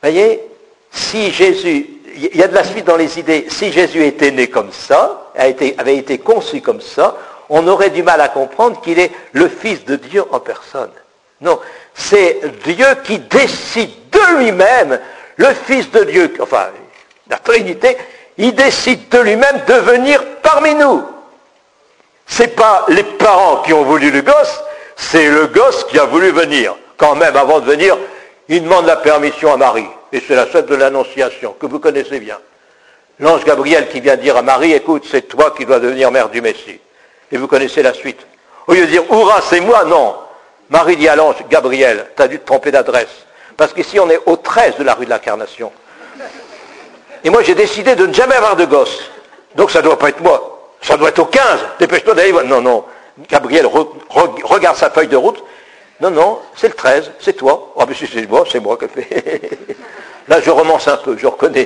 Voyez, si Jésus, il y a de la suite dans les idées, si Jésus était né comme ça, avait été conçu comme ça, on aurait du mal à comprendre qu'il est le Fils de Dieu en personne. Non, c'est Dieu qui décide de lui-même, le Fils de Dieu, enfin, la Trinité, il décide de lui-même de venir parmi nous. C'est pas les parents qui ont voulu le gosse, c'est le gosse qui a voulu venir. Quand même, avant de venir, il demande la permission à Marie. Et c'est la scène de l'Annonciation, que vous connaissez bien. L'ange Gabriel qui vient dire à Marie, écoute, c'est toi qui dois devenir mère du Messie. Et vous connaissez la suite. Au lieu de dire, hurrah, c'est moi, non. Marie dit à l'ange, Gabriel, tu as dû te tromper d'adresse. Parce qu'ici, on est au 13 de la rue de l'Incarnation. Et moi, j'ai décidé de ne jamais avoir de gosse. Donc, ça ne doit pas être moi. Ça doit être au 15. Dépêche-toi d'aller voir. Non, non. Gabriel regarde sa feuille de route. Non, non, c'est le 13, c'est toi. Ah, mais si c'est moi qui le fais. Là, je romance un peu, je reconnais.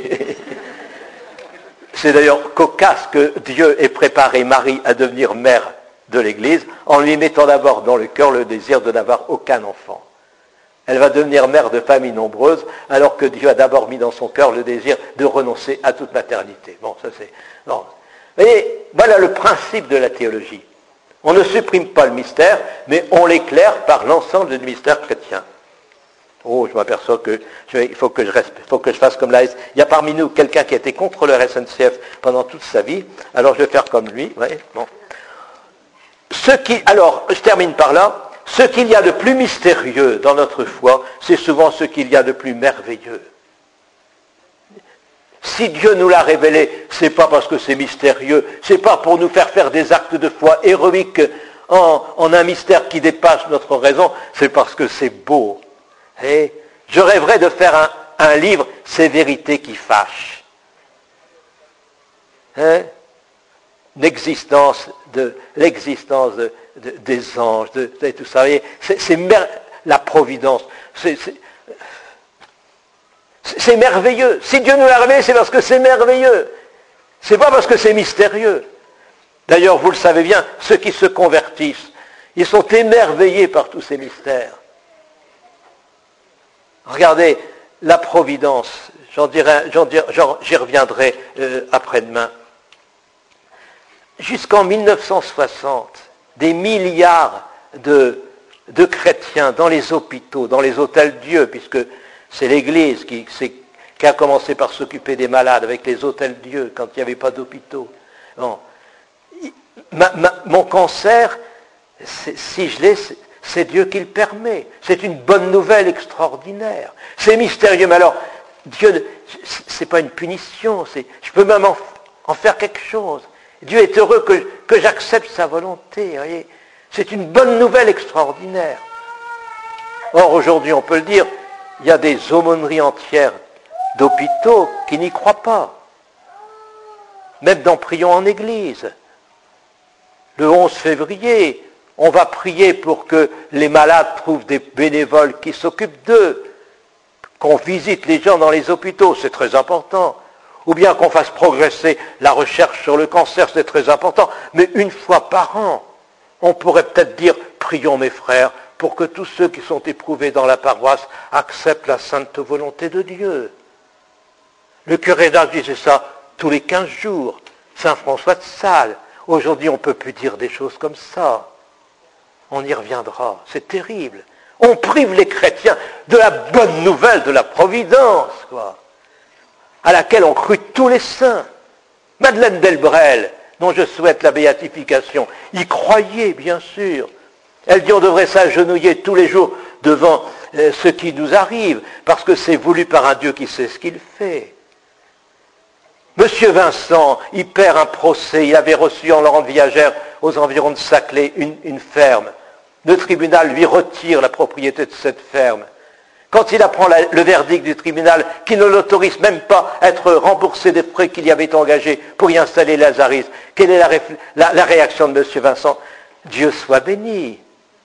C'est d'ailleurs cocasse que Dieu ait préparé Marie à devenir mère de l'Église en lui mettant d'abord dans le cœur le désir de n'avoir aucun enfant. Elle va devenir mère de famille nombreuse alors que Dieu a d'abord mis dans son cœur le désir de renoncer à toute maternité. Bon, ça c'est... Non. Vous voyez, voilà le principe de la théologie. On ne supprime pas le mystère, mais on l'éclaire par l'ensemble du mystère chrétien. Oh, je m'aperçois il faut que je fasse comme l'AS. Il y a parmi nous quelqu'un qui a été contrôleur SNCF pendant toute sa vie, alors je vais faire comme lui. Ouais, bon. Alors, je termine par là. Ce qu'il y a de plus mystérieux dans notre foi, c'est souvent ce qu'il y a de plus merveilleux. Si Dieu nous l'a révélé, c'est pas parce que c'est mystérieux, c'est pas pour nous faire des actes de foi héroïques en un mystère qui dépasse notre raison, c'est parce que c'est beau. Et je rêverais de faire un livre, ces vérités qui fâchent. Hein? L'existence des anges, de tout ça. C'est la providence. C'est merveilleux. Si Dieu nous l'a révélé, c'est parce que c'est merveilleux. C'est pas parce que c'est mystérieux. D'ailleurs, vous le savez bien, ceux qui se convertissent, ils sont émerveillés par tous ces mystères. Regardez, la providence, j'y reviendrai après-demain. Jusqu'en 1960, des milliards de chrétiens dans les hôpitaux, dans les hôtels-dieux, puisque c'est l'Église qui a commencé par s'occuper des malades avec les hôtels-dieux quand il n'y avait pas d'hôpitaux. Bon. Mon cancer, si je l'ai, c'est Dieu qui le permet. C'est une bonne nouvelle extraordinaire. C'est mystérieux, mais alors, Dieu, c'est pas une punition, je peux même en faire quelque chose. Dieu est heureux que j'accepte sa volonté. Voyez. C'est une bonne nouvelle extraordinaire. Or, aujourd'hui, on peut le dire, il y a des aumôneries entières d'hôpitaux qui n'y croient pas. Même dans Prions en Église. Le 11 février, on va prier pour que les malades trouvent des bénévoles qui s'occupent d'eux, qu'on visite les gens dans les hôpitaux, c'est très important. Ou bien qu'on fasse progresser la recherche sur le cancer, c'est très important. Mais une fois par an, on pourrait peut-être dire, prions mes frères, pour que tous ceux qui sont éprouvés dans la paroisse acceptent la sainte volonté de Dieu. Le curé d'Ars disait ça tous les 15 jours. Saint François de Sales. Aujourd'hui, on ne peut plus dire des choses comme ça. On y reviendra. C'est terrible. On prive les chrétiens de la bonne nouvelle de la providence, quoi, à laquelle ont cru tous les saints. Madeleine Delbrel, dont je souhaite la béatification, y croyait, bien sûr. Elle dit on devrait s'agenouiller tous les jours devant ce qui nous arrive, parce que c'est voulu par un Dieu qui sait ce qu'il fait. Monsieur Vincent, il perd un procès, il avait reçu en rente viagère aux environs de Saclay une ferme. Le tribunal lui retire la propriété de cette ferme. Quand il apprend le verdict du tribunal qui ne l'autorise même pas à être remboursé des frais qu'il y avait engagés pour y installer Lazaris, quelle est la réaction de M. Vincent? Dieu soit béni.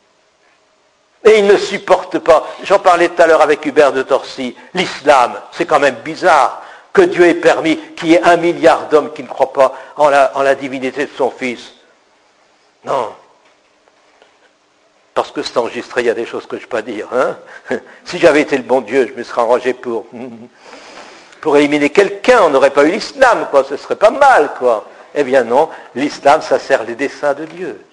Et il ne supporte pas, j'en parlais tout à l'heure avec Hubert de Torcy, l'islam, c'est quand même bizarre que Dieu ait permis qu'il y ait 1 milliard d'hommes qui ne croient pas en la divinité de son Fils. Non. Parce que c'est enregistré, il y a des choses que je ne peux pas dire. Hein. Si j'avais été le bon Dieu, je me serais arrangé pour éliminer quelqu'un, on n'aurait pas eu l'islam, quoi. Ce serait pas mal, quoi. Eh bien non, l'islam, ça sert les desseins de Dieu.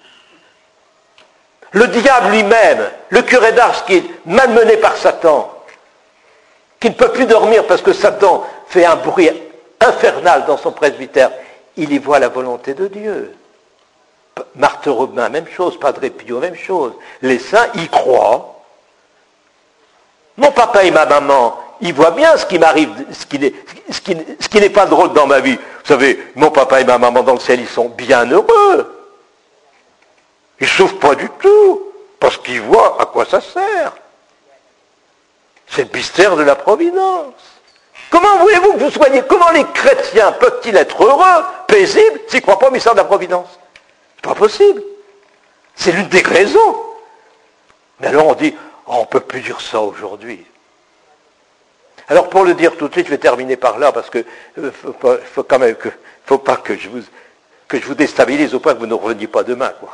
Le diable lui-même, le curé d'Ars qui est malmené par Satan, qui ne peut plus dormir parce que Satan fait un bruit infernal dans son presbytère, il y voit la volonté de Dieu. Marthe Robin, même chose, Padre Pio, même chose. Les saints y croient. Mon papa et ma maman, ils voient bien ce qui m'arrive, ce qui n'est pas drôle dans ma vie. Vous savez, mon papa et ma maman dans le ciel, ils sont bien heureux. Ils ne souffrent pas du tout, parce qu'ils voient à quoi ça sert. C'est le mystère de la providence. Comment voulez-vous que vous soyez, comment les chrétiens peuvent-ils être heureux, paisibles, s'ils ne croient pas au mystère de la providence? C'est pas possible. C'est l'une des raisons. Mais alors on dit, oh, on ne peut plus dire ça aujourd'hui. Alors pour le dire tout de suite, je vais terminer par là, parce que faut quand même faut pas que je vous déstabilise au point que vous ne reveniez pas demain, quoi.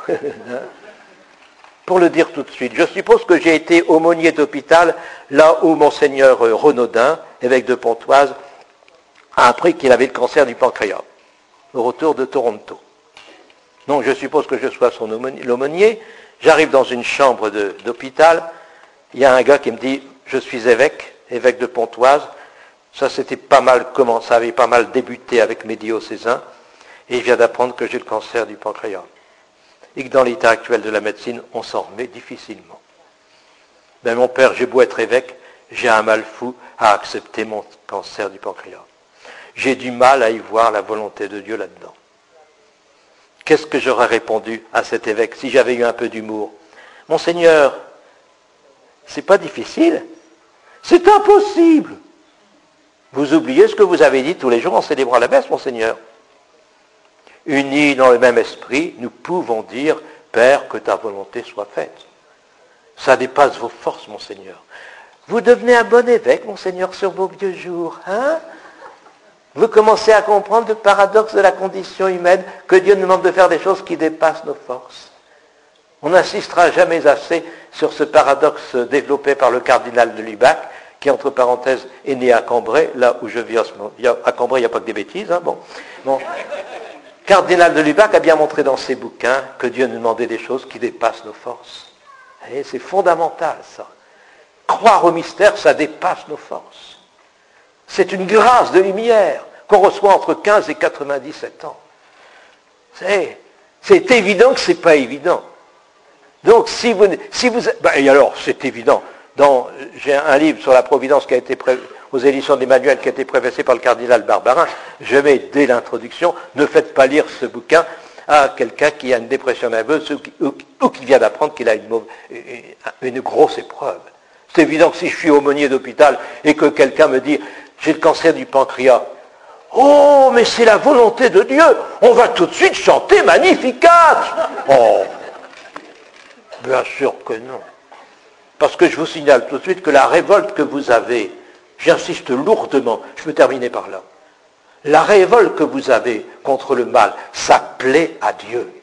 Pour le dire tout de suite, je suppose que j'ai été aumônier d'hôpital là où Monseigneur Renaudin, évêque de Pontoise, a appris qu'il avait le cancer du pancréas, au retour de Toronto. Donc je suppose que je sois son l'aumônier. J'arrive dans une chambre d'hôpital, il y a un gars qui me dit, je suis évêque de Pontoise. Ça avait pas mal débuté avec mes diocésains, et il vient d'apprendre que j'ai le cancer du pancréas. Et que dans l'état actuel de la médecine, on s'en remet difficilement. Mais mon père, j'ai beau être évêque, j'ai un mal fou à accepter mon cancer du pancréas. J'ai du mal à y voir la volonté de Dieu là-dedans. Qu'est-ce que j'aurais répondu à cet évêque si j'avais eu un peu d'humour? Monseigneur, c'est pas difficile, c'est impossible. Vous oubliez ce que vous avez dit tous les jours en célébrant la messe, Monseigneur. Unis dans le même esprit, nous pouvons dire, Père, que ta volonté soit faite. Ça dépasse vos forces, Monseigneur. Vous devenez un bon évêque, Monseigneur, sur vos vieux jours, hein? Vous commencez à comprendre le paradoxe de la condition humaine, que Dieu nous demande de faire des choses qui dépassent nos forces. On n'insistera jamais assez sur ce paradoxe développé par le cardinal de Lubac, qui, entre parenthèses, est né à Cambrai, là où je vis en ce moment. À Cambrai, il n'y a pas que des bêtises, hein, bon. Cardinal de Lubac a bien montré dans ses bouquins que Dieu nous demandait des choses qui dépassent nos forces. Et c'est fondamental, ça. Croire au mystère, ça dépasse nos forces. C'est une grâce de lumière qu'on reçoit entre 15 et 97 ans. C'est évident que ce n'est pas évident. Donc, et alors, c'est évident. J'ai un livre sur la Providence qui a été aux éditions d'Emmanuel, qui a été préfacé par le cardinal Barbarin. Je mets dès l'introduction, ne faites pas lire ce bouquin à quelqu'un qui a une dépression nerveuse ou qui vient d'apprendre qu'il a une grosse épreuve. C'est évident que si je suis aumônier d'hôpital et que quelqu'un me dit « j'ai le cancer du pancréas », oh, mais c'est la volonté de Dieu, on va tout de suite chanter Magnificat. Oh, bien sûr que non. Parce que je vous signale tout de suite que la révolte que vous avez, j'insiste lourdement, je peux terminer par là, la révolte que vous avez contre le mal, ça plaît à Dieu.